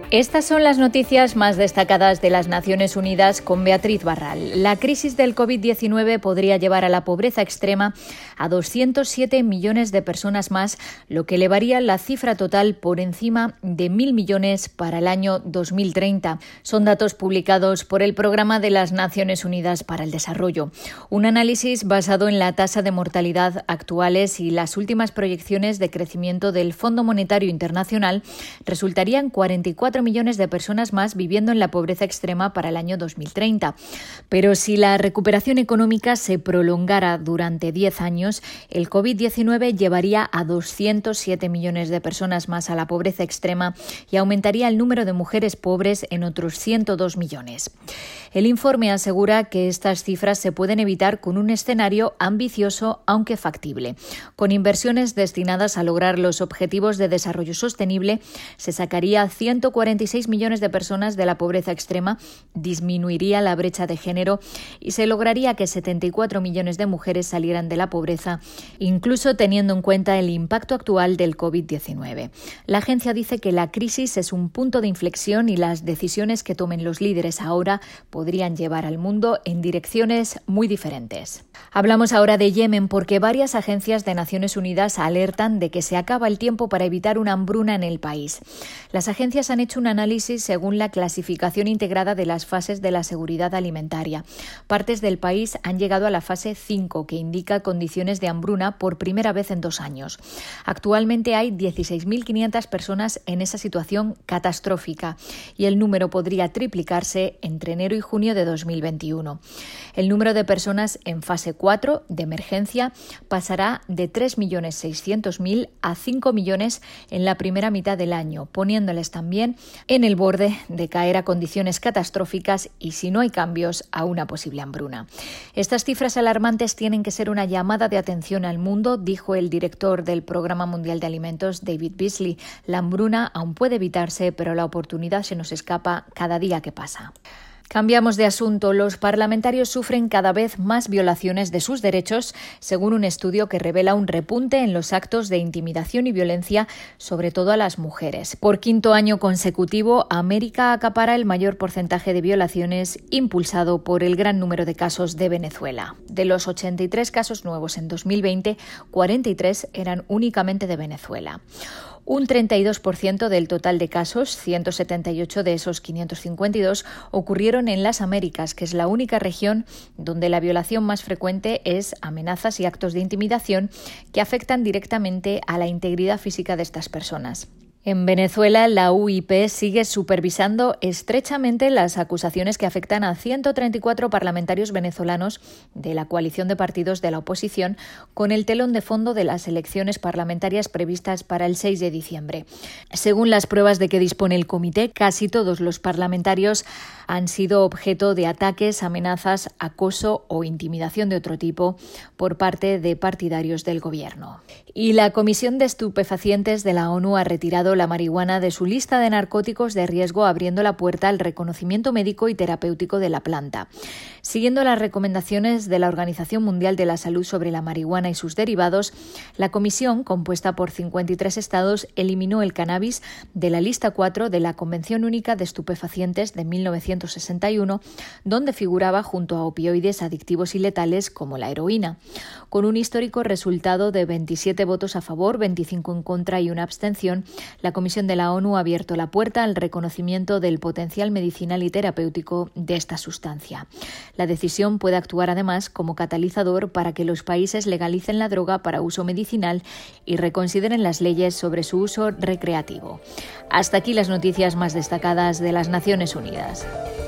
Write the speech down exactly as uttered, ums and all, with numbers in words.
Estas son las noticias más destacadas de las Naciones Unidas con Beatriz Barral. La crisis del covid diecinueve podría llevar a la pobreza extrema a doscientos siete millones de personas más, lo que elevaría la cifra total por encima de mil millones para el año dos mil treinta. Son datos publicados por el Programa de las Naciones Unidas para el Desarrollo. Un análisis basado en la tasa de mortalidad actuales y las últimas proyecciones de crecimiento del Fondo Monetario Internacional resultarían cuarenta y cuatro millones de personas más viviendo en la pobreza extrema para el año dos mil treinta. Pero si la recuperación económica se prolongara durante diez años, el covid diecinueve llevaría a doscientos siete millones de personas más a la pobreza extrema y aumentaría el número de mujeres pobres en otros ciento dos millones. El informe asegura que estas cifras se pueden evitar con un escenario ambicioso aunque factible. Con inversiones destinadas a lograr los objetivos de desarrollo sostenible, se sacaría ciento cuarenta y seis millones de personas de la pobreza extrema, disminuiría la brecha de género y se lograría que setenta y cuatro millones de mujeres salieran de la pobreza, incluso teniendo en cuenta el impacto actual del covid diecinueve. La agencia dice que la crisis es un punto de inflexión y las decisiones que tomen los líderes ahora podrían llevar al mundo en direcciones muy diferentes. Hablamos ahora de Yemen porque varias agencias de Naciones Unidas alertan de que se acaba el tiempo para evitar una hambruna en el país. Las agencias han hecho un análisis según la clasificación integrada de las fases de la seguridad alimentaria. Partes del país han llegado a la fase cinco, que indica condiciones de hambruna por primera vez en dos años. Actualmente hay dieciséis mil quinientas personas en esa situación catastrófica y el número podría triplicarse entre enero y junio de dos mil veintiuno. El número de personas en fase cuatro de emergencia pasará de tres millones seiscientos mil a cinco millones en la primera mitad del año, poniéndoles también en el borde de caer a condiciones catastróficas y, si no hay cambios, a una posible hambruna. Estas cifras alarmantes tienen que ser una llamada de atención al mundo, dijo el director del Programa Mundial de Alimentos, David Beasley. La hambruna aún puede evitarse, pero la oportunidad se nos escapa cada día que pasa. Cambiamos de asunto. Los parlamentarios sufren cada vez más violaciones de sus derechos, según un estudio que revela un repunte en los actos de intimidación y violencia, sobre todo a las mujeres. Por quinto año consecutivo, América acapara el mayor porcentaje de violaciones, impulsado por el gran número de casos de Venezuela. De los ochenta y tres casos nuevos en dos mil veinte, cuarenta y tres eran únicamente de Venezuela. Un treinta y dos por ciento del total de casos, ciento setenta y ocho de esos quinientos cincuenta y dos, ocurrieron en las Américas, que es la única región donde la violación más frecuente es amenazas y actos de intimidación que afectan directamente a la integridad física de estas personas. En Venezuela, la U I P sigue supervisando estrechamente las acusaciones que afectan a ciento treinta y cuatro parlamentarios venezolanos de la coalición de partidos de la oposición, con el telón de fondo de las elecciones parlamentarias previstas para el seis de diciembre. Según las pruebas de que dispone el comité, casi todos los parlamentarios han sido objeto de ataques, amenazas, acoso o intimidación de otro tipo por parte de partidarios del gobierno. Y la Comisión de Estupefacientes de la ONU ha retirado la marihuana de su lista de narcóticos de riesgo, abriendo la puerta al reconocimiento médico y terapéutico de la planta. Siguiendo las recomendaciones de la Organización Mundial de la Salud sobre la marihuana y sus derivados, la comisión, compuesta por cincuenta y tres estados, eliminó el cannabis de la lista cuatro de la Convención Única de Estupefacientes de mil novecientos sesenta y uno, donde figuraba junto a opioides adictivos y letales como la heroína. Con un histórico resultado de veintisiete votos a favor, veinticinco en contra y una abstención, la Comisión de la ONU ha abierto la puerta al reconocimiento del potencial medicinal y terapéutico de esta sustancia. La decisión puede actuar además como catalizador para que los países legalicen la droga para uso medicinal y reconsideren las leyes sobre su uso recreativo. Hasta aquí las noticias más destacadas de las Naciones Unidas.